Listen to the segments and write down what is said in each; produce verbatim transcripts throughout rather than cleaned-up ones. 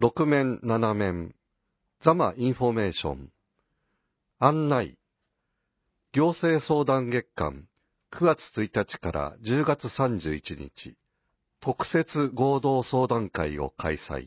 ろく面なな面、ザマインフォメーション、案内、行政相談月間くがつついたちからじゅうがつさんじゅういちにち、特設合同相談会を開催。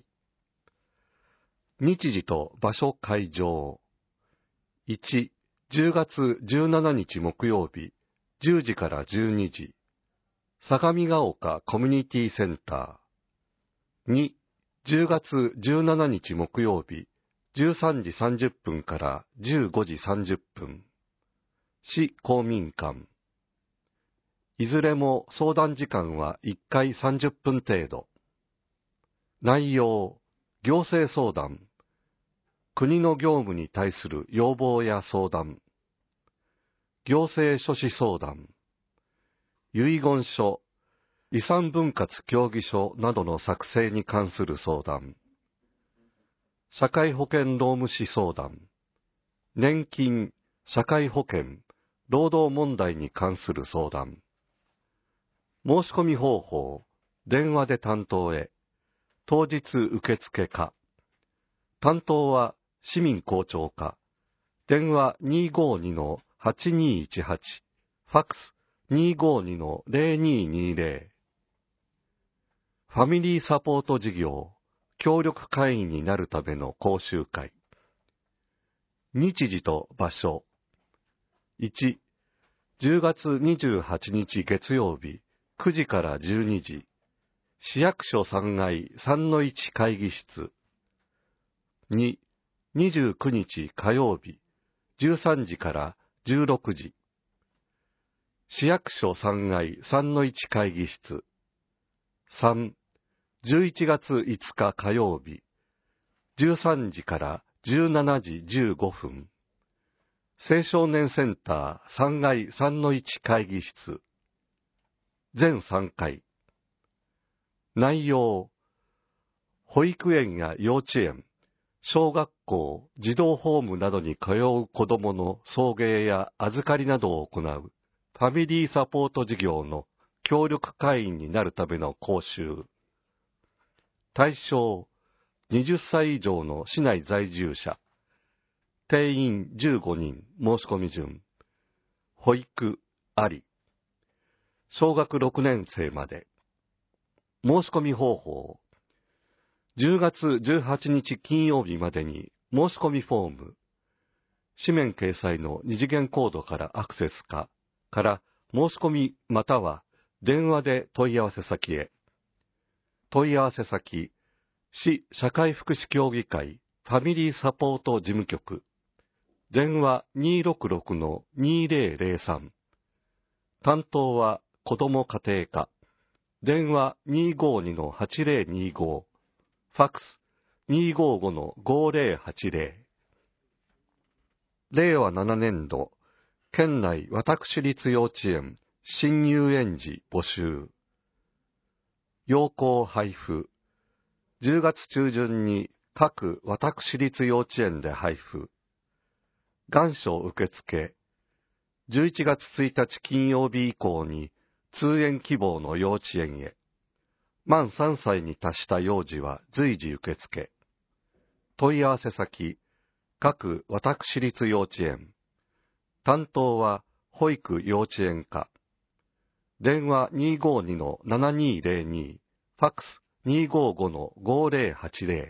日時と場所会場。いち、じゅうがつじゅうしちにち木曜日、じゅうじからじゅうにじ、相模が丘コミュニティセンター。に、じゅうがつじゅうしちにち木曜日、じゅうさんじさんじゅっぷんからじゅうごじさんじゅっぷん、市公民館。いずれも相談時間はいっかいさんじゅっぷん程度。内容、行政相談、国の業務に対する要望や相談、行政書士相談、遺言書、遺産分割協議書などの作成に関する相談、社会保険労務士相談、年金、社会保険、労働問題に関する相談、申し込み方法、電話で担当へ、当日受付か、担当は市民公聴課、電話 にーごーにのはちにーいちはち、ファックス にーごーにのぜろにーにーぜろ。ファミリーサポート事業、協力会員になるための講習会。日時と場所。いち、じゅうがつにじゅうはちにち月曜日、くじからじゅうにじ、市役所さんがい さんのいち 会議室。に、にじゅうくにち火曜日、じゅうさんじからじゅうろくじ、市役所さんがい さんのいち 会議室。さん、じゅういちがついつか火曜日、じゅうさんじからじゅうしちじじゅうごふん、青少年センターさんがい さんのいち 会議室。全さんかい。内容、保育園や幼稚園、小学校、児童ホームなどに通う子どもの送迎や預かりなどを行うファミリーサポート事業の協力会員になるための講習。対象、はたち以上の市内在住者。定員じゅうごにん、申し込み順。保育、あり。小学ろくねんせいまで。申し込み方法。じゅうがつじゅうはちにち金曜日までに申し込みフォーム、紙面掲載の二次元コードからアクセスかから申し込みまたは電話で問い合わせ先へ。問い合わせ先、市社会福祉協議会ファミリーサポート事務局、電話 にーろくろくのにーぜろぜろさん、担当は子ども家庭課、電話 にーごーにのはちぜろにーご、ファックス にーごーごのごぜろはちぜろ。れいわななねんど、県内私立幼稚園新入園児募集。要項配布。じゅうがつちゅうじゅんに各私立幼稚園で配布。願書受付。じゅういちがつついたち金曜日以降に通園希望の幼稚園へ。満さんさいに達した幼児は随時受付。問い合わせ先、各私立幼稚園。担当は保育幼稚園課。電話 にーごーにのななにーぜろに、ファックス にーごーごのごぜろはちぜろ。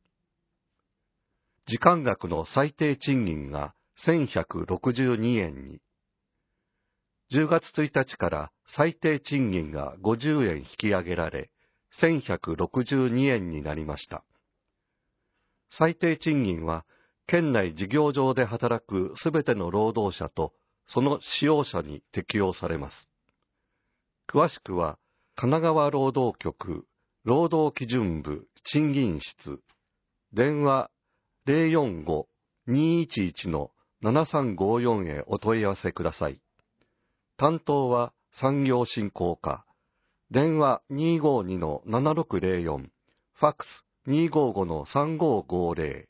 時間額の最低賃金がせんひゃくろくじゅうにえんに。じゅうがつついたちから最低賃金がごじゅうえん引き上げられ、せんひゃくろくじゅうにえんになりました。最低賃金は、県内事業場で働くすべての労働者とその使用者に適用されます。詳しくは、神奈川労働局労働基準部賃金室、電話 ぜろよんご にーいちいちのななさんごよん へお問い合わせください。担当は産業振興課、電話 にーごーにのななろくぜろよん、ファックス にーごーごのさんごーごぜろ。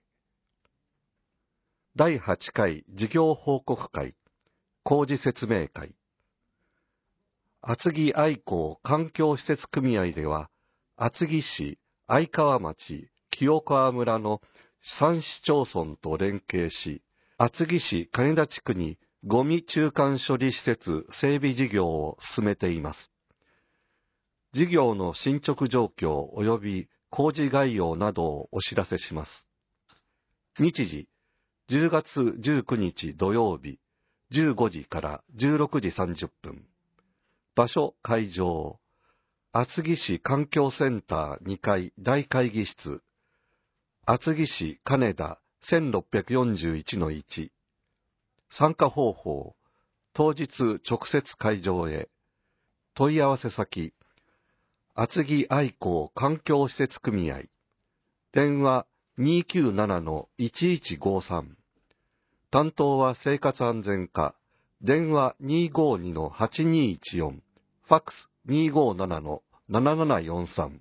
だいはちかい事業報告会、工事説明会。厚木愛好環境施設組合では、厚木市、愛川町、 清川村のさん市町村と連携し、厚木市金田地区にゴミ中間処理施設整備事業を進めています。事業の進捗状況及び工事概要などをお知らせします。日時、じゅうがつじゅうくにち土曜日、じゅうごじからじゅうろくじさんじゅっぷん。場所、会場、厚木市環境センターにかい大会議室、厚木市金田 せんろっぴゃくよんじゅういちのいち。参加方法、当日直接会場へ。問い合わせ先、厚木愛好環境施設組合。電話 にーきゅうななのいちいちごさん。担当は生活安全課。電話 にーごーにのはちにーいちよん。ファックス にーごーななのななななよんさん。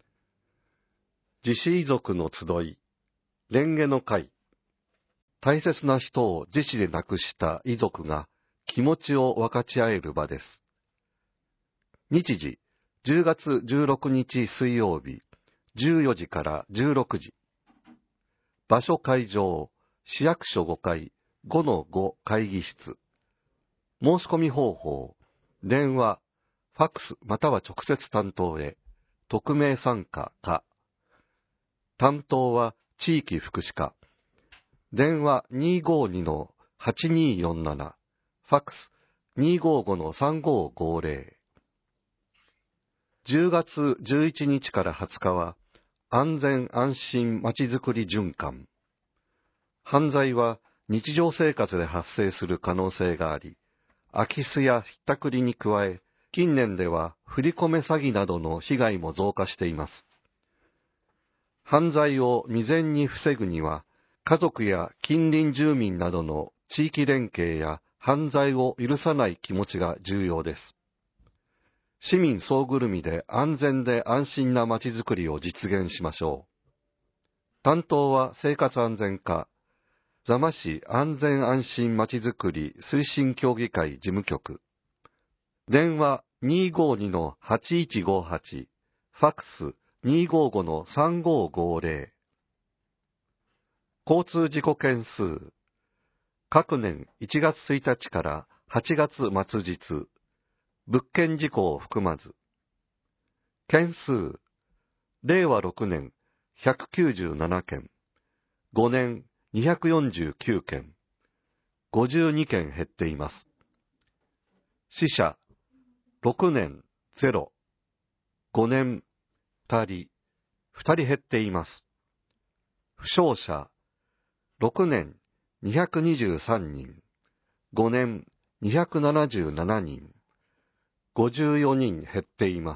自死遺族の集い、蓮華の会。大切な人を自死で亡くした遺族が気持ちを分かち合える場です。日時、じゅうがつじゅうろくにち水曜日、じゅうよじからじゅうろくじ。場所会場、市役所ごかいごのご会議室。申し込み方法、電話、ファックスまたは直接担当へ、匿名参加か。担当は地域福祉課。電話 にーごーにのはちにーよんなな。ファックス にーごーごのさんごーごーぜろ。じゅうがつじゅういちにちからはつかは、安全安心まちづくり循環。犯罪は日常生活で発生する可能性があり、空き巣やひったくりに加え、近年では振り込め詐欺などの被害も増加しています。犯罪を未然に防ぐには、家族や近隣住民などの地域連携や犯罪を許さない気持ちが重要です。市民総ぐるみで安全で安心なまちづくりを実現しましょう。担当は生活安全課、座間市安全安心まちづくり推進協議会事務局。電話 にーごーにのはちいちごはち、ファックス にーごーごのさんごーごーぜろ。交通事故件数。各年いちがつついたちからはちがつ末日。物件事故を含まず。件数。れいわろくねんひゃくきゅうじゅうななけん。ごねんにひゃくよんじゅうきゅうけん。ごじゅうにけん減っています。死者。ろくねんゼロ。ごねんふたり。ふたり減っています。負傷者。ろくねんにひゃくにじゅうさんにん。ごねんにひゃくななじゅうななにん。ごじゅうよにん減っています。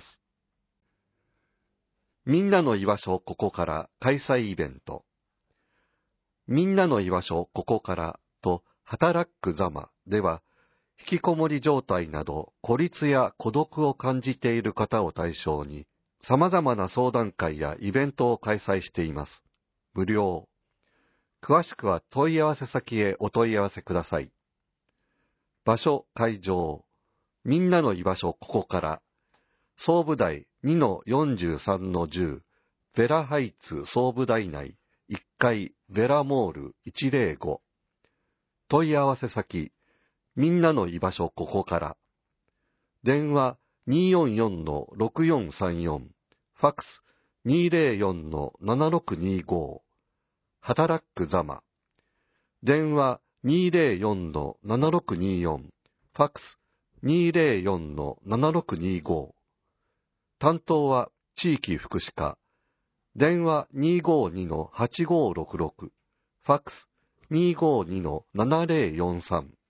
みんなの居場所ここから開催イベント。みんなの居場所ここからと働くざまでは、引きこもり状態など孤立や孤独を感じている方を対象に、様々な相談会やイベントを開催しています。無料。詳しくは問い合わせ先へお問い合わせください。場所、会場。みんなの居場所ここから。総武台 にのよんじゅうさんのじゅう、ベラハイツ総武台内いっかいベラモールいちぜろご。問い合わせ先、みんなの居場所ここから。電話 にーよんよんのろくよんさんよん。ファックス にーぜろよんのななろくにご。働くざま。電話 にーぜろよんのななろくによん。ファックス にーぜろよんのななろくにご。担当は地域福祉課。電話 にーごーにのはちごーろくろく。ファックス にーごーにのななぜろよんさん。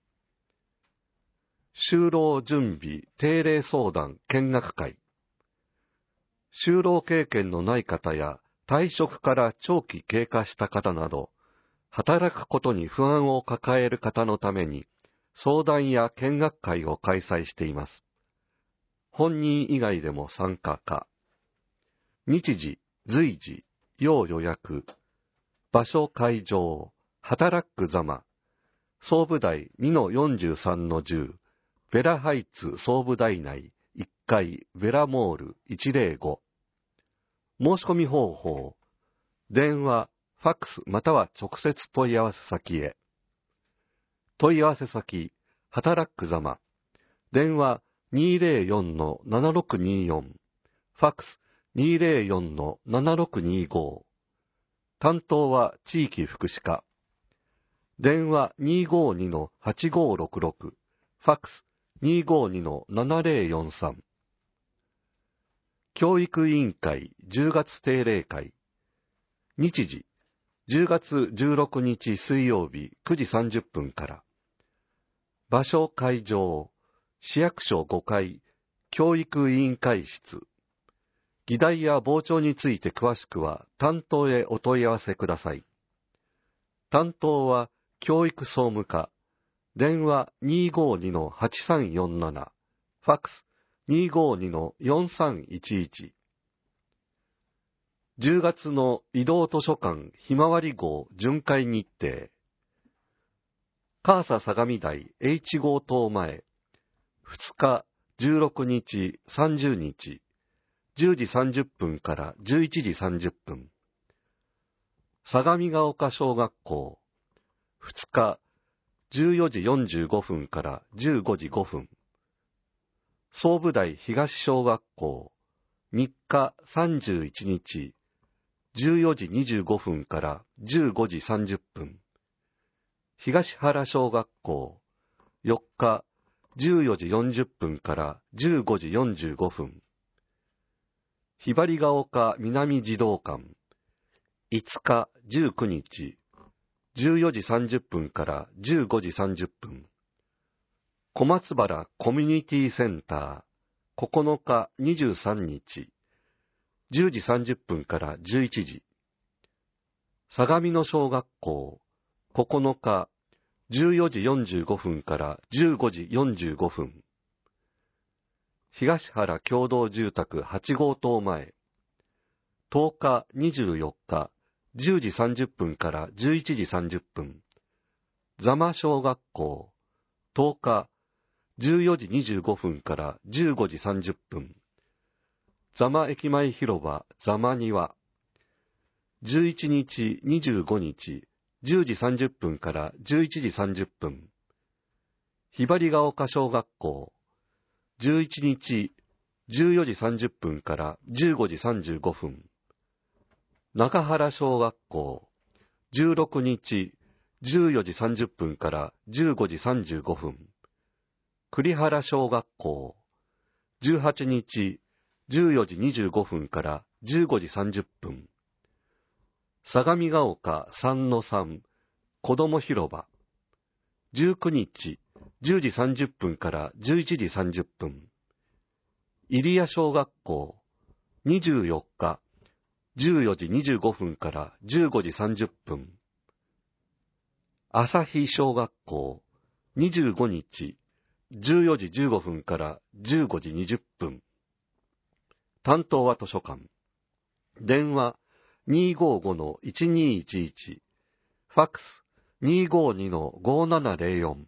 就労準備定例相談見学会。就労経験のない方や退職から長期経過した方など、働くことに不安を抱える方のために相談や見学会を開催しています。本人以外でも参加可。日時、随時、要予約。場所会場、働くざま。総武台 にのよんじゅうさんのじゅう。ベラハイツ総武台内いっかいベラモールいちぜろご。申し込み方法。 電話、ファックスまたは直接問い合わせ先へ。問い合わせ先、働くざま。電話 にーぜろよんのななろくにーよん、ファックス にーぜろよんのななろくにーご。担当は地域福祉課。電話 にーごーにのはちごーろくろく、ファックス にーごーにのななぜろよんさん。教育委員会じゅうがつ定例会。日時、じゅうがつじゅうろくにち水曜日くじさんじゅっぷんから。場所会場、市役所ごかい、教育委員会室。議題や傍聴について詳しくは担当へお問い合わせください。担当は教育総務課。電話 にーごーにのはちさんよんなな、ファックス にーごーにのよんさんいちいち。じゅうがつの移動図書館ひまわり号巡回日程。カーサ相模台 H 号棟前、ふつか、じゅうろくにち、さんじゅうにち、じゅうじさんじゅっぷんからじゅういちじさんじゅっぷん。相模が丘小学校、ふつか、じゅうよじよんじゅうごふんからじゅうごじごふん。総武台東小学校、みっかさんじゅういちにち、じゅうよじにじゅうごふんからじゅうごじさんじゅっぷん。東原小学校、よっかじゅうよじよんじゅっぷんからじゅうごじよんじゅうごふん。ひばりが丘南児童館、いつかじゅうくにち、じゅうよじさんじゅっぷんからじゅうごじさんじゅっぷん。小松原コミュニティセンター、ここのかにじゅうさんにち、じゅうじさんじゅっぷんからじゅういちじ。相模野小学校、ここのかじゅうよじよんじゅうごふんからじゅうごじよんじゅうごふん。東原共同住宅はちごう棟前、とおかにじゅうよっかじゅうじさんじゅっぷんからじゅういちじさんじゅっぷん。座間小学校、とおかじゅうよじにじゅうごふんからじゅうごじさんじゅっぷん。座間駅前広場座間庭。じゅういちにちにじゅうごにちじゅうじさんじゅっぷんからじゅういちじさんじゅっぷん。ひばりが丘小学校、じゅういちにちじゅうよじさんじゅっぷんからじゅうごじさんじゅうごふん。中原小学校、じゅうろくにちじゅうよじさんじゅっぷんからじゅうごじさんじゅうごふん。栗原小学校、じゅうはちにちじゅうよじにじゅうごふんからじゅうごじさんじゅっぷん。相模が丘 さんのさん 子ども広場、じゅうくにちじゅうじさんじゅっぷんからじゅういちじさんじゅっぷん。入谷小学校、にじゅうよっかじゅうよじにじゅうごふんからじゅうごじさんじゅっぷん。朝日小学校、にじゅうごにちじゅうよじじゅうごふんからじゅうごじにじゅっぷん。担当は図書館。電話 にーごーごのいちにーいちいち、ファックス にーごーにのごーななぜろよん。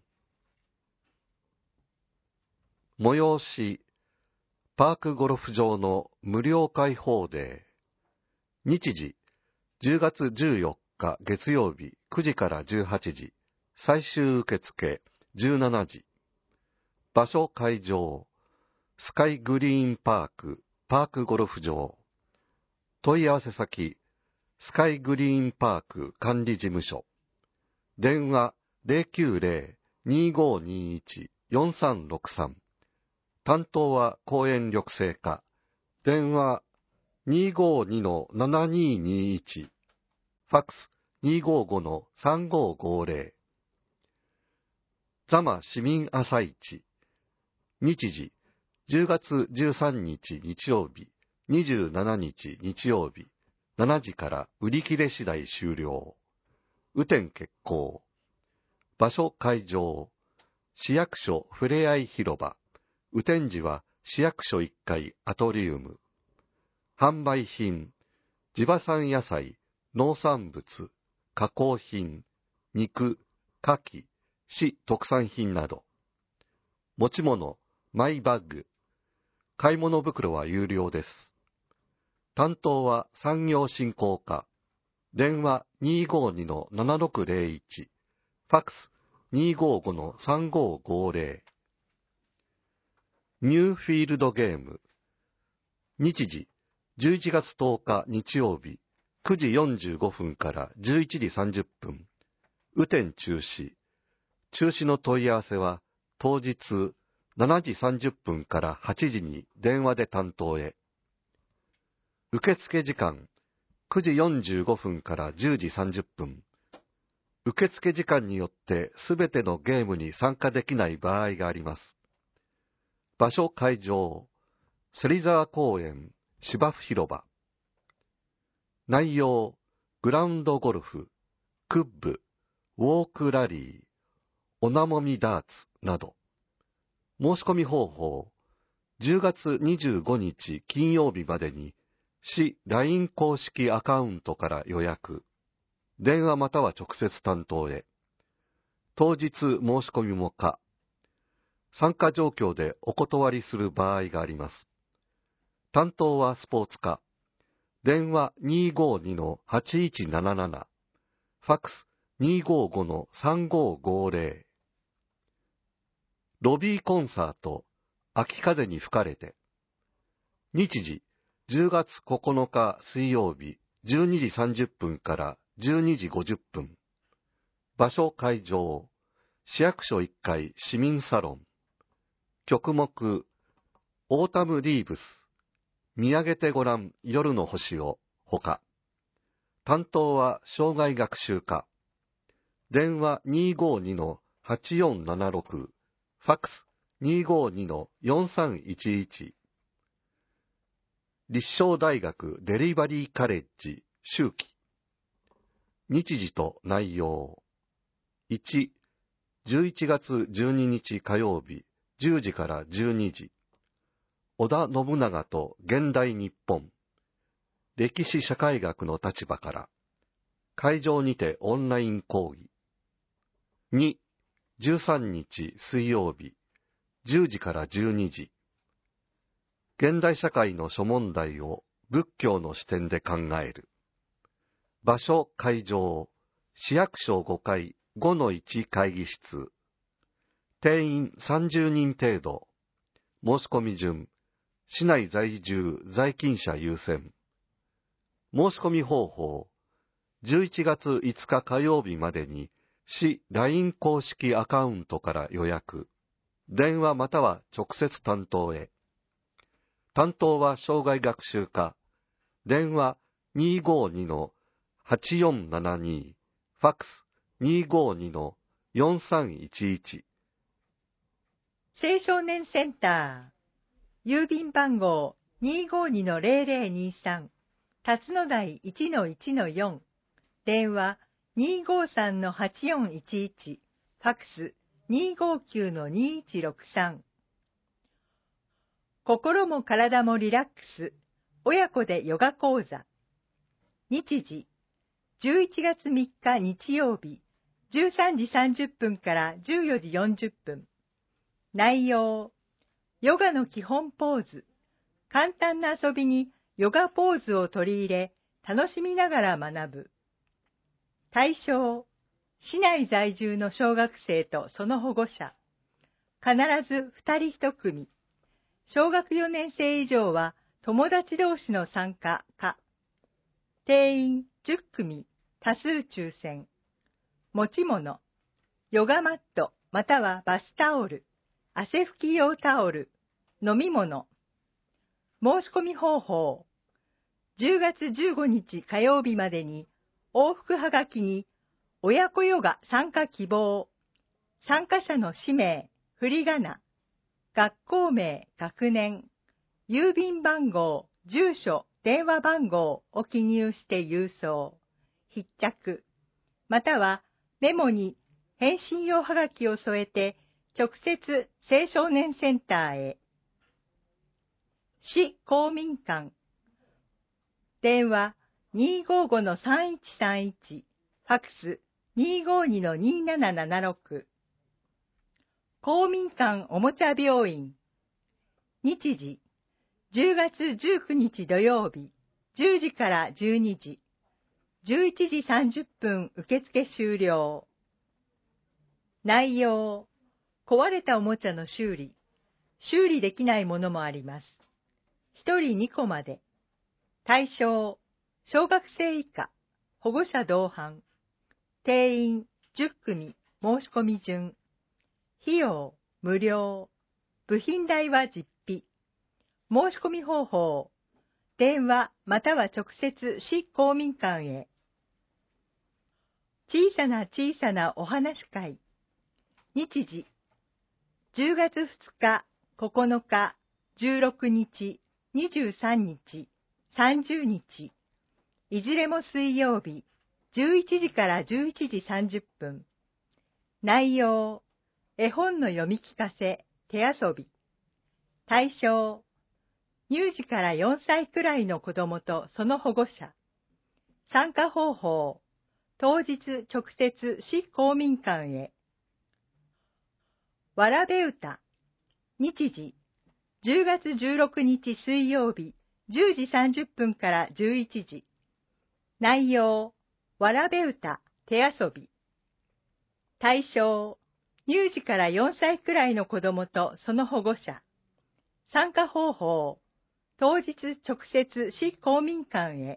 催し、パークゴルフ場の無料開放デー。日時、じゅうがつじゅうよっか月曜日くじからじゅうはちじ、最終受付じゅうしちじ。場所会場、スカイグリーンパーク、パークゴルフ場。問い合わせ先、スカイグリーンパーク管理事務所。電話 ゼロきゅうゼロ にーごーにーいち よんさんろくさん。担当は公園緑生課。電話 にーごーにのななにーにーいち。ファックス にーごーごのさんごーごーぜろ。座間市民朝市。日時、じゅうがつじゅうさんにち日曜日、にじゅうしちにち日曜日、しちじから売り切れ次第終了。雨天決行。場所会場、市役所ふれあい広場。雨天時は市役所いっかいアトリウム。販売品、地場産野菜、農産物、加工品、肉、牡蠣、市特産品など。持ち物、マイバッグ。買い物袋は有料です。担当は産業振興課。 電話 にーごーにのななろくぜろいち、ファックス にーごーごのさんごーごーぜろ。ニューフィールドゲーム。日時、じゅういちがつとおか日曜日、くじよんじゅうごふんからじゅういちじさんじゅっぷん。雨天中止。中止の問い合わせは、当日しちじさんじゅっぷんからはちじに電話で担当へ。受付時間、くじよんじゅうごふんからじゅうじさんじゅっぷん。受付時間によってすべてのゲームに参加できない場合があります。場所会場、芹沢公園芝生広場。内容、グラウンドゴルフ、クッブ、ウォークラリー、おなもみダーツなど。申し込み方法、じゅうがつにじゅうごにち金曜日までに市 ライン 公式アカウントから予約。電話または直接担当へ。当日申し込みも可。参加状況でお断りする場合があります。担当はスポーツ課。電話 にーごーにのはちいちなななな、ファックス にーごーごのさんごーごーぜろ。ロビーコンサート、秋風に吹かれて。日時、じゅうがつここのか水曜日、じゅうにじさんじゅっぷんからじゅうにじごじゅっぷん。場所会場、市役所いっかい市民サロン。曲目、オータムリーブス、見上げてごらん夜の星を、ほか。担当は障害学習課。電話 にーごーにのはちよんななろく、ファックス にーごーにのよんさんいちいち。立正大学デリバリーカレッジ秋季。日時と内容。いち、じゅういちがつじゅうににち火曜日、じゅうじからじゅうにじ。織田信長と現代日本。歴史社会学の立場から。会場にてオンライン講義。に、じゅうさんにち水曜日、じゅうじからじゅうにじ。現代社会の諸問題を仏教の視点で考える。場所会場、市役所ごかい ごのいち 会議室。定員さんじゅうにん程度。申し込み順、市内在住在勤者優先。申し込み方法、じゅういちがついつか火曜日までに市 ライン 公式アカウントから予約。電話または直接担当へ。担当は障害学習課。電話 にーごーにのはちよんななに、ファックス にーごーにのよんさんいちいち。 青少年センター、郵便番号 にーごーにのぜろぜろにさん、辰野台 いちのいちのよん、電話 にーごーさんのはちよんいちいち、ファックス にーごーきゅうのにいちろくさん。心も体もリラックス、親子でヨガ講座。日時、じゅういちがつみっか日曜日、じゅうさんじさんじゅっぷんからじゅうよじよんじゅっぷん。内容、ヨガの基本ポーズ。簡単な遊びにヨガポーズを取り入れ、楽しみながら学ぶ。対象、市内在住の小学生とその保護者。必ずふたりひとくみ。小学よねん生以上は友達同士の参加か。定員じゅっくみ、多数抽選。持ち物、ヨガマットまたはバスタオル、汗拭き用タオル、飲み物。申し込み方法、じゅうがつじゅうごにち火曜日までに往復はがきに親子ヨガ参加希望、参加者の氏名、振り仮名、学校名、学年、郵便番号、住所、電話番号を記入して郵送、必着、またはメモに返信用はがきを添えて直接青少年センターへ。市公民館。電話 にーごーごのさんいちさんいち、ファックス にーごーにのにーななななろく。公民館おもちゃ病院。日時、じゅうがつじゅうくにち土曜日、じゅうじからじゅうにじ。 じゅういちじさんじゅっぷん受付終了。内容、壊れたおもちゃの修理。修理できないものもあります。ひとりにこまで。対象、小学生以下、保護者同伴。定員じゅっくみ、申し込み順。費用、無料。部品代は実費。申し込み方法、電話または直接市公民館へ。小さな小さなお話会。日時、じゅうがつふつか、ここのか、じゅうろくにち、にじゅうさんにち、さんじゅうにち。いずれも水曜日、じゅういちじからじゅういちじさんじゅっぷん。内容、絵本の読み聞かせ、手遊び。対象、乳児からよんさいくらいの子供とその保護者。参加方法、当日直接市公民館へ。わらべ歌。日時、じゅうがつじゅうろくにち水曜日、じゅうじさんじゅっぷんからじゅういちじ。内容、わらべ歌、手遊び。対象、乳児からよんさいくらいの子供とその保護者。参加方法、当日直接市公民館へ。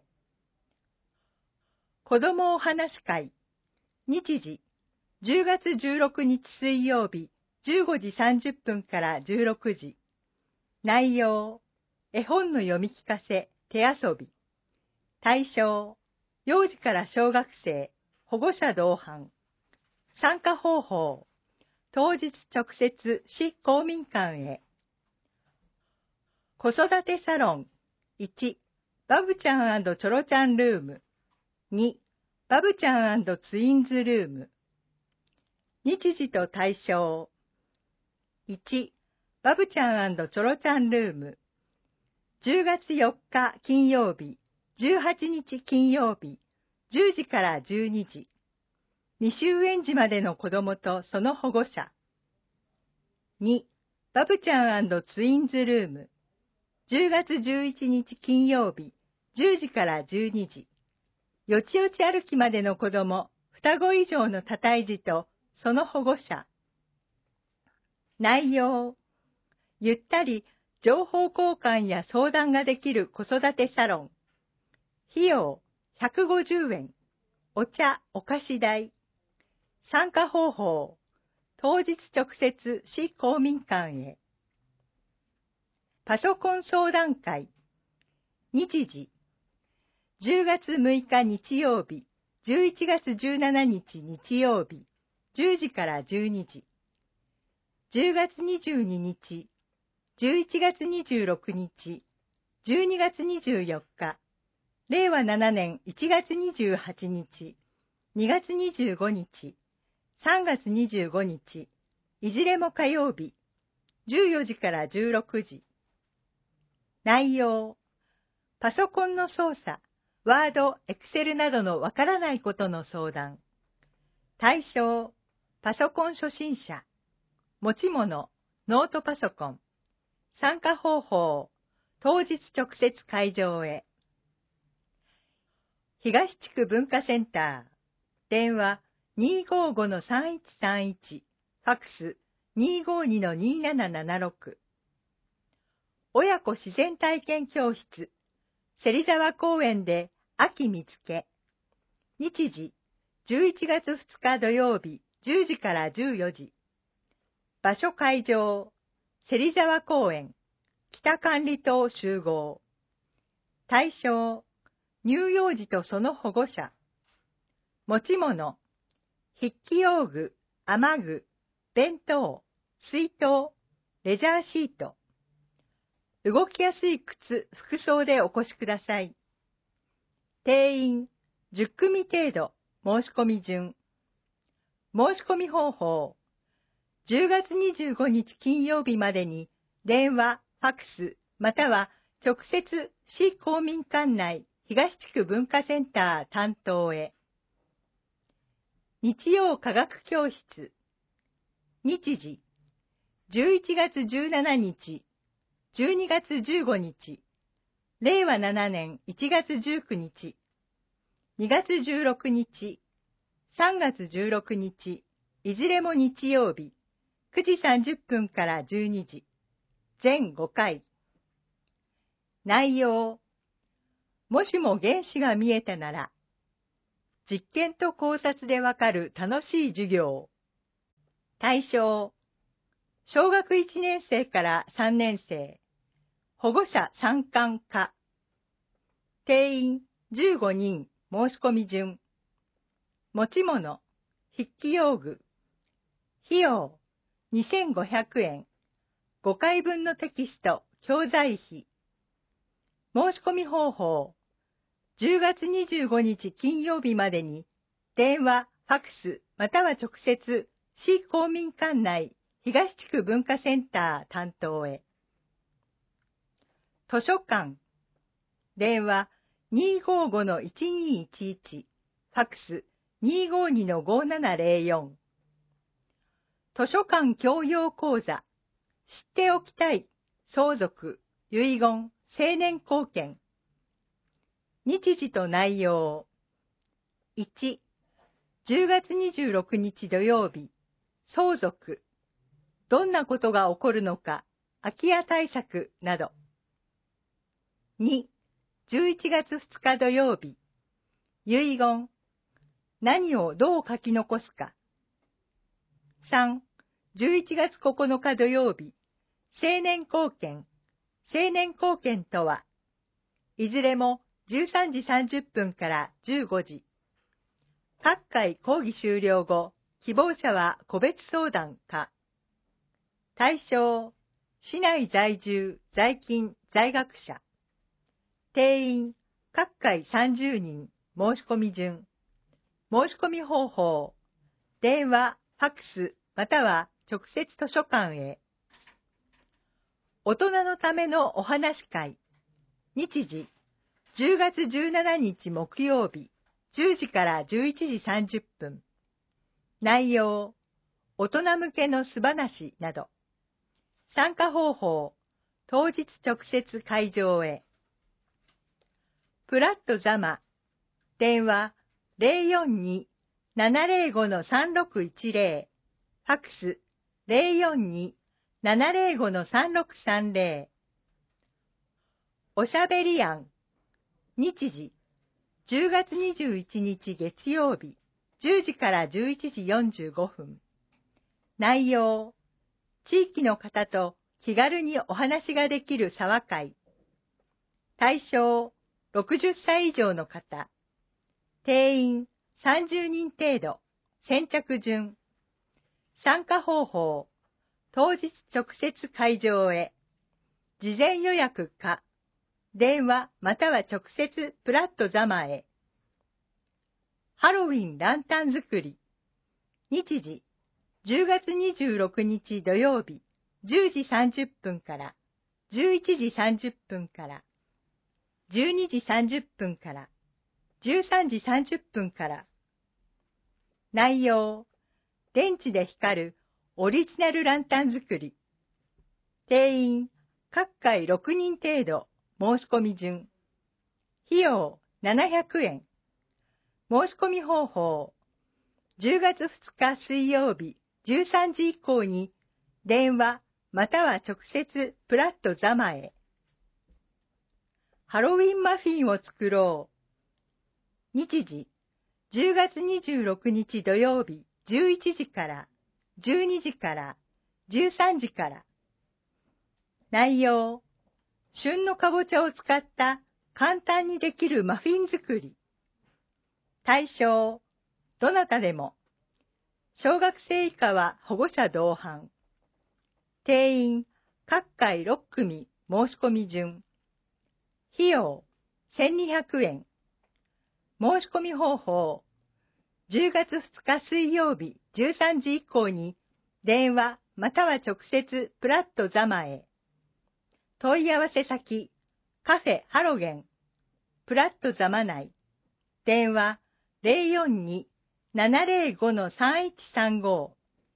子どもお話会。日時、じゅうがつじゅうろくにち水曜日、じゅうごじさんじゅっぷんからじゅうろくじ。内容、絵本の読み聞かせ、手遊び。対象、幼児から小学生、保護者同伴。参加方法、当日直接市公民館へ。子育てサロン。いち、バブちゃん&チョロちゃんルーム。に、バブちゃん&ツインズルーム。日時と対象。いち、バブちゃん&チョロちゃんルーム。じゅうがつよっか金曜日、じゅうはちにち金曜日、じゅうじからじゅうにじ。未就園児までの子供とその保護者。に、バブちゃん&ツインズルーム。じゅうがつじゅういちにち金曜日、じゅうじからじゅうにじ。よちよち歩きまでの子供、双子以上の多胎児とその保護者。内容、ゆったり情報交換や相談ができる子育てサロン。費用ひゃくごじゅうえん。お茶、お菓子代。参加方法、当日直接市公民館へ。パソコン相談会。日時、じゅうがつむいか日曜日、じゅういちがつじゅうしちにち日曜日、じゅうじからじゅうにじ。じゅうがつにじゅうににち、じゅういちがつにじゅうろくにち、じゅうにがつにじゅうよっか、れいわななねんいちがつにじゅうはちにち、にがつにじゅうごにち、さんがつにじゅうごにち、いずれも火曜日、じゅうよじからじゅうろくじ。内容、パソコンの操作、ワード、エクセルなどのわからないことの相談。対象、パソコン初心者。持ち物、ノートパソコン。参加方法、当日直接会場へ。東地区文化センター。電話 にーごーごのさんいちさんいち。ファックス にーごーにのにーななななろく。親子自然体験教室。芹沢公園で秋見つけ。日時、じゅういちがつふつか土曜日、じゅうじからじゅうよじ。場所会場、芹沢公園、北管理棟集合。対象、乳幼児とその保護者。持ち物、筆記用具、雨具、弁当、水筒、レジャーシート。動きやすい靴、服装でお越しください。定員じゅっくみ程度、申し込み順。申し込み方法、じゅうがつにじゅうごにち金曜日までに電話、ファックス、または直接市公民館内東地区文化センター担当へ。日曜科学教室。日時、じゅういちがつじゅうしちにち、じゅうにがつじゅうごにち、れいわななねんいちがつじゅうくにち。 にがつじゅうろくにち、さんがつじゅうろくにち、いずれも日曜日、くじさんじゅっぷんからじゅうにじ、全ごかい。内容。もしも原子が見えたなら、実験と考察でわかる楽しい授業。対象。小学いちねんせいからさんねんせい、保護者参観可。定員じゅうごにん、申し込み順。持ち物、筆記用具。費用にせんごひゃくえん。ごかいぶんのテキスト、教材費。申し込み方法。じゅうがつにじゅうごにち金曜日までに、電話、ファクス、または直接、市公民館内、東地区文化センター担当へ。図書館。電話 にーごーごのいちにーいちいち、ファクス にーごーにのごーななぜろよん。図書館教養講座。知っておきたい、相続、遺言、成年後見。日時と内容。いち、じゅうがつにじゅうろくにち土曜日、相続。どんなことが起こるのか、空き家対策など。に、じゅういちがつふつか土曜日、遺言。何をどう書き残すか。さん、じゅういちがつここのか土曜日、成年後見。成年後見とは、いずれもじゅうさんじさんじゅっぷんからじゅうごじ。各回講義終了後、希望者は個別相談可。対象、市内在住、在勤、在学者。定員、各回さんじゅうにん、申し込み順。申し込み方法、電話、ファクス、または直接図書館へ。大人のためのお話会。日時、じゅうがつじゅうしちにち木曜日、じゅうじからじゅういちじさんじゅっぷん。内容、大人向けの素話など。参加方法、当日直接会場へ。プラットザマ、電話 ゼロよんに ななゼロごのさんろくいちゼロ、ファクス ゼロよんに ななゼロごのさんろくさんゼロ。おしゃべり案。日時、じゅうがつにじゅういちにち月曜日、じゅうじからじゅういちじよんじゅうごふん。内容、地域の方と気軽にお話ができる茶話会。対象、ろくじゅっさい以上の方。定員さんじゅうにん程度。先着順。参加方法、当日直接会場へ。事前予約か。電話または直接プラットザマへ。ハロウィンランタン作り。日時、じゅうがつにじゅうろくにち土曜日、じゅうじさんじゅっぷんからじゅういちじさんじゅっぷんからじゅうにじさんじゅっぷんからじゅうさんじさんじゅっぷんから。内容、電池で光るオリジナルランタン作り。定員、各回ろくにん程度。申し込み順。費用ななひゃくえん。申し込み方法、じゅうがつふつか水曜日じゅうさんじ以降に電話または直接プラットザマへ。ハロウィンマフィンを作ろう。日時、じゅうがつにじゅうろくにち土曜日じゅういちじからじゅうにじからじゅうさんじから。内容、旬のかぼちゃを使った簡単にできるマフィン作り。対象、どなたでも。小学生以下は保護者同伴。定員、各回ろっくみ、申し込み順。費用、せんにひゃくえん。申し込み方法、じゅうがつふつか水曜日じゅうさんじ以降に電話または直接プラットザマへ。問い合わせ先、カフェハロゲン、プラットザマ内。電話ゼロよんに ななゼロごのさんいちさんご。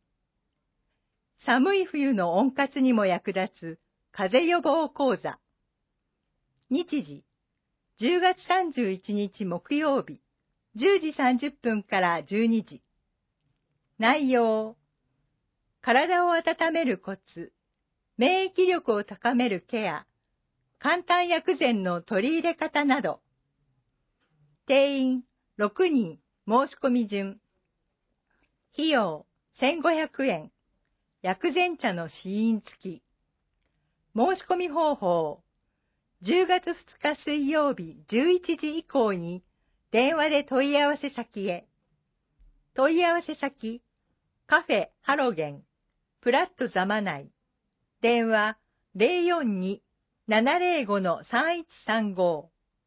寒い冬の温活にも役立つ風邪予防講座。日時、じゅうがつさんじゅういちにち木曜日、 じゅうじさんじゅっぷんからじゅうにじ。内容、体を温めるコツ、免疫力を高めるケア、簡単薬膳の取り入れ方など。定員ろくにん、申し込み順。費用せんごひゃくえん、薬膳茶の試飲付き。申し込み方法、じゅうがつふつか水曜日じゅういちじ以降に電話で問い合わせ先へ。問い合わせ先、カフェハロゲン、プラットザマ内。電話 ゼロよんに ななゼロご さんいちさんご。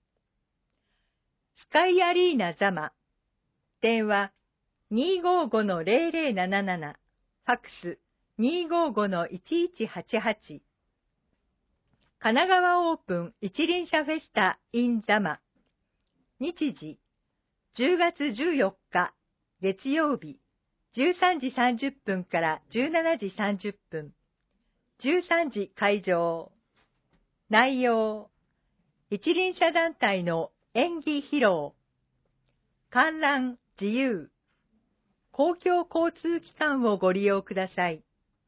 スカイアリーナザマ。電話 にーごーご ゼロゼロなななな。ファックス にーごーご いちいちはちはち。神奈川オープン一輪車フェスタ in ザマ。日時、じゅうがつじゅうよっか、月曜日、じゅうさんじさんじゅっぷんからじゅうしちじさんじゅっぷん。じゅうさんじ会場。内容、一輪車団体の演技披露。観覧自由。公共交通機関をご利用ください。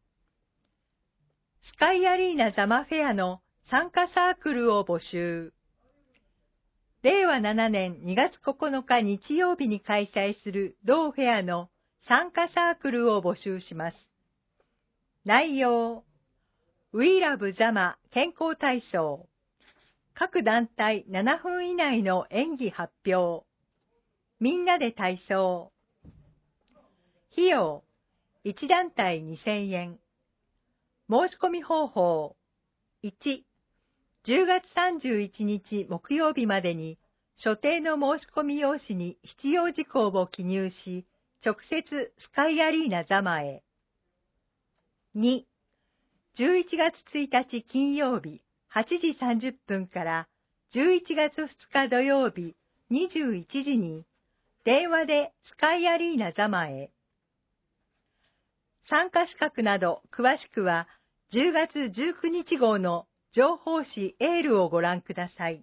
スカイアリーナザマフェアの参加サークルを募集。れいわななねんにがつここのか日曜日に開催する同フェアの参加サークルを募集します。内容、We Love Zama 健康体操。各団体ななふん以内の演技発表。みんなで体操。費用、いち団体にせんえん。申し込み方法。いち、じゅうがつさんじゅういちにち木曜日までに所定の申し込み用紙に必要事項を記入し、直接スカイアリーナザマへ。に、じゅういちがつついたち金曜日はちじさんじゅっぷんからじゅういちがつふつか土曜日にじゅういちじに電話でスカイアリーナザマへ。参加資格など詳しくはじゅうがつじゅうくにち号の情報誌エールをご覧ください。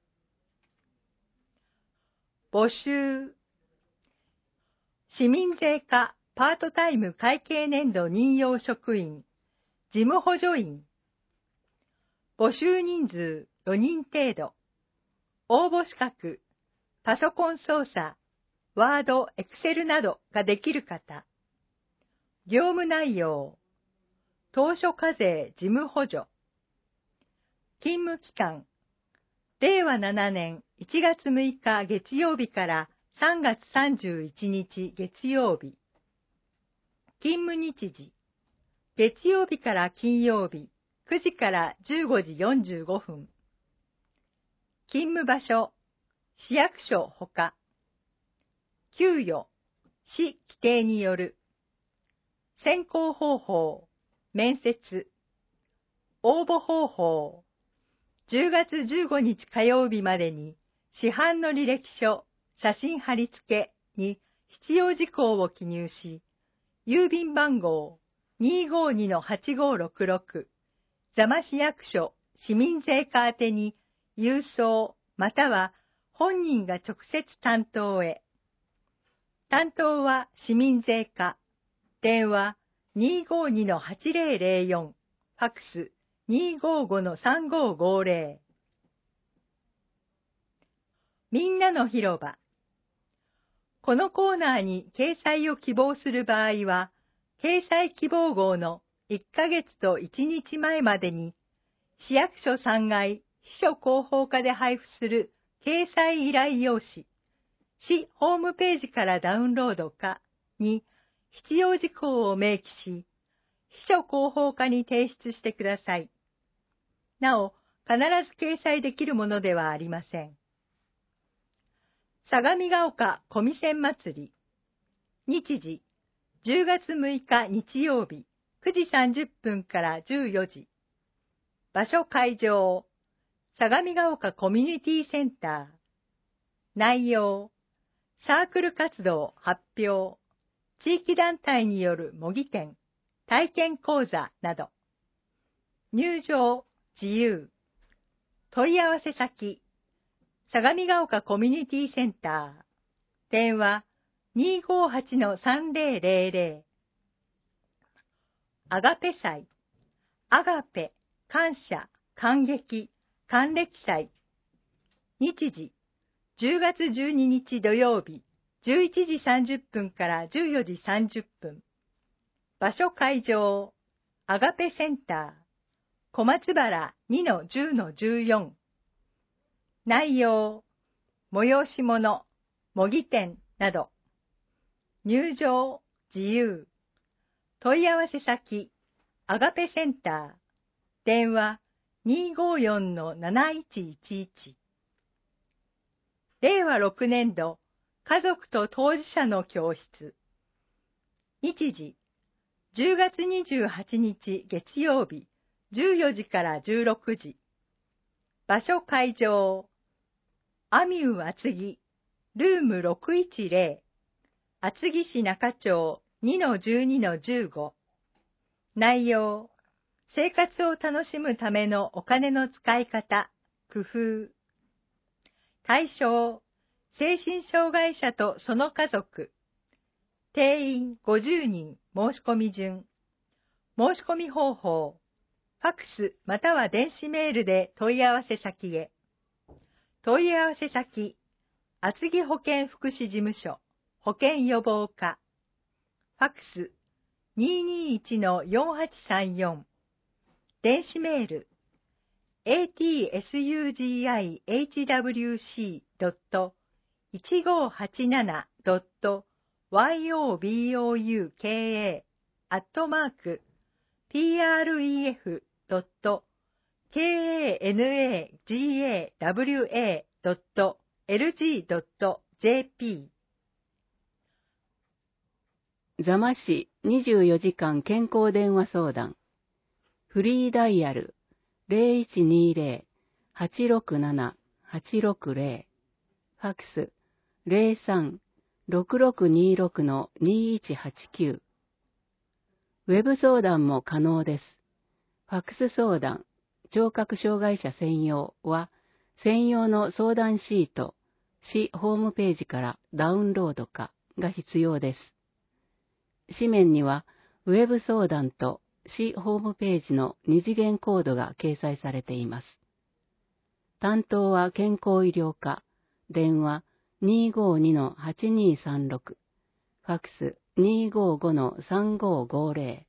募集。市民税課パートタイム会計年度任用職員、事務補助員。募集人数よにん程度。応募資格、パソコン操作、ワード、エクセルなどができる方。業務内容、当初課税事務補助。勤務期間、れいわななねんいちがつむいか月曜日からさんがつさんじゅういちにち月曜日。勤務日時、月曜日から金曜日くじからじゅうごじよんじゅうごふん。勤務場所、市役所ほか。給与、市規定による。選考方法、面接。応募方法、じゅうがつじゅうごにち火曜日までに市販の履歴書、写真貼り付けに必要事項を記入し、郵便番号 にーごーにのはちごーろくろく、座間市役所市民税課宛てに郵送または本人が直接担当へ。担当は市民税課。電話 にーごーにのはちぜろぜろよん、ファックス にーごーごのさんごーごーぜろ。みんなの広場。このコーナーに掲載を希望する場合は、掲載希望号のいっかげつといちにちまえまでに、市役所さんがい秘書広報課で配布する掲載依頼用紙、市ホームページからダウンロードかに必要事項を明記し、秘書広報課に提出してください。なお、必ず掲載できるものではありません。相模が丘小見線祭り。日時、じゅうがつむいか日曜日、くじさんじゅっぷんからじゅうよじ。場所会場、相模が丘コミュニティセンター。内容、サークル活動発表、地域団体による模擬店、体験講座など。入場、自由。問い合わせ先、相模が丘コミュニティセンター。 電話 にーごーはち さんぜろぜろぜろ。アガペ祭、アガペ、感謝、感激、還暦祭。日時、じゅうがつじゅうににち土曜日、じゅういちじさんじゅっぷんからじゅうよじさんじゅっぷん。場所会場、アガペセンター、小松原 にのじゅうのじゅうよん。内容、催し物、模擬店など。入場、自由。問い合わせ先、アガペセンター。電話 にーごーよんのなないちいちいち。れいわろくねんど、家族と当事者の教室。日時、じゅうがつにじゅうはちにち月曜日、じゅうよじからじゅうろくじ。場所会場、アミュー厚木、ルームろくいちぜろ、厚木市中町 にのじゅうにのじゅうご。内容、生活を楽しむためのお金の使い方、工夫。対象、精神障害者とその家族。定員ごじゅうにん、申し込み順。申し込み方法、ファックスまたは電子メールで問い合わせ先へ。問い合わせ先、厚木保健福祉事務所、保健予防課。ファックス にーにーいちのよんはちさんよん。電子メール、エーティーエスユージーアイエイチダブリューシードットいちごーはちななドットワイオービーオーユーケーエーアットマークピーアールイーエフドットケーエーエヌエージーエーダブリューエードットエルジードットジェーピー。座間市にじゅうよじかん健康電話相談。フリーダイヤル ゼロいちにーぜろ はちろくなな はちろくぜろ。ファックス ゼロさん ろくろくにーろく にーいちはちきゅう。ウェブ相談も可能です。ファックス相談、聴覚障害者専用は、専用の相談シート、市ホームページからダウンロードかが必要です。紙面には、ウェブ相談と市ホームページの二次元コードが掲載されています。担当は健康医療課、電話 にーごーにのはちにーさんろく、ファックス にーごーごのさんごーごーぜろ。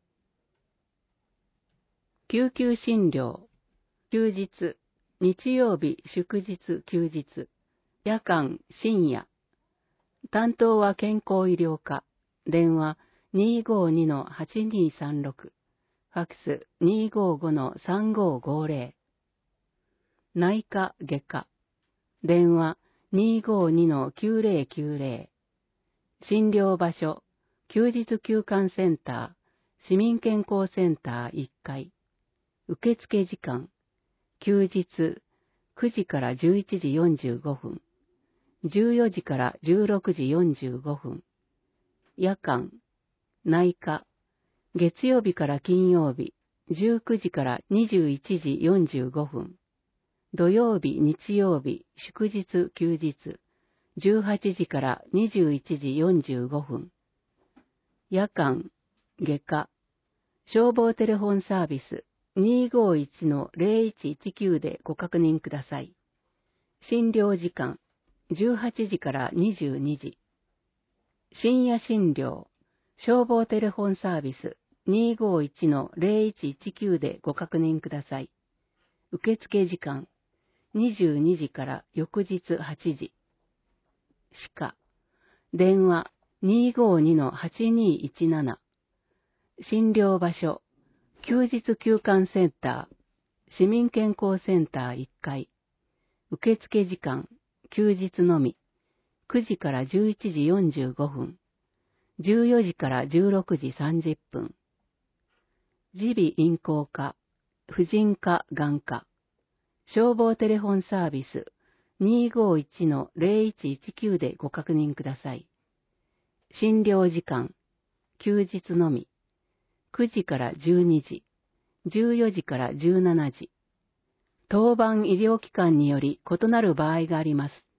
救急診療、休日、日曜日、祝日、休日、夜間、深夜。担当は健康医療課、電話 にーごーにのはちにーさんろく、ファックス にーごーごのさんごーごーぜろ。内科外科、電話 にーごーにのきゅうぜろきゅうぜろ。診療場所、休日休館センター、市民健康センターいっかい。受付時間、休日くじからじゅういちじよんじゅうごふん、じゅうよじからじゅうろくじよんじゅうごふん。夜間、内科、月曜日から金曜日、じゅうくじからにじゅういちじよんじゅうごふん。土曜日、日曜日、祝日、休日、じゅうはちじからにじゅういちじよんじゅうごふん。夜間、外科、消防テレフォンサービス にーごーいちのぜろいちいちきゅう でご確認ください。診療時間、じゅうはちじからにじゅうにじ。深夜診療、消防テレフォンサービス にーごーいちのぜろいちいちきゅう でご確認ください。受付時間、にじゅうにじから翌日はちじ。歯科、電話 にーごーにのはちにーいちなな。診療場所、休日休館センター、市民健康センターいっかい。受付時間、休日のみ、くじからじゅういちじよんじゅうごふん、じゅうよじからじゅうろくじさんじゅっぷん。耳鼻咽喉科、婦人科眼科、消防テレフォンサービス にーごーいちのぜろいちいちきゅう でご確認ください。診療時間、休日のみ、くじからじゅうにじ、じゅうよじからじゅうしちじ。当番医療機関により異なる場合があります。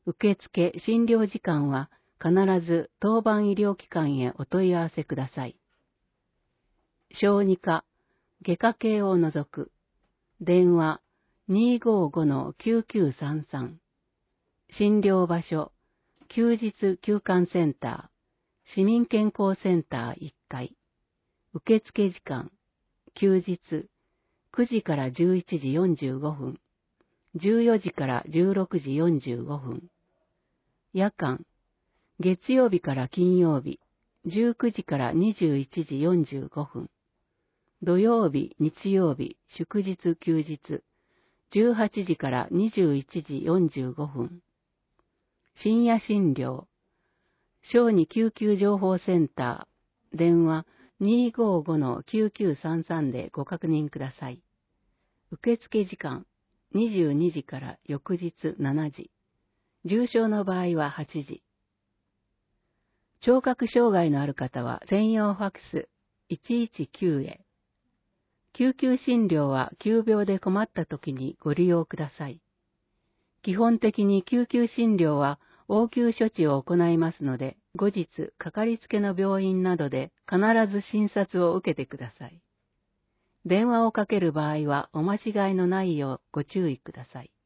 受付診療時間は必ず当番医療機関へお問い合わせください。小児科、外科系を除く。電話 にーごーごのきゅうきゅうさんさん。診療場所、休日休館センター、市民健康センターいっかい。受付時間、休日、くじからじゅういちじよんじゅうごふん、じゅうよじからじゅうろくじよんじゅうごふん。夜間、月曜日から金曜日、じゅうくじからにじゅういちじよんじゅうごふん。土曜日、日曜日、祝日休日、じゅうはちじからにじゅういちじよんじゅうごふん。深夜診療、小児救急情報センター、電話 にーごーごのきゅうきゅうさんさん でご確認ください。受付時間、にじゅうにじから翌日しちじ。重症の場合ははちじ。聴覚障害のある方は専用ファックスいちいちきゅうへ。救急診療は急病で困った時にご利用ください。基本的に救急診療は応急処置を行いますので、後日かかりつけの病院などで必ず診察を受けてください。電話をかける場合はお間違いのないようご注意ください。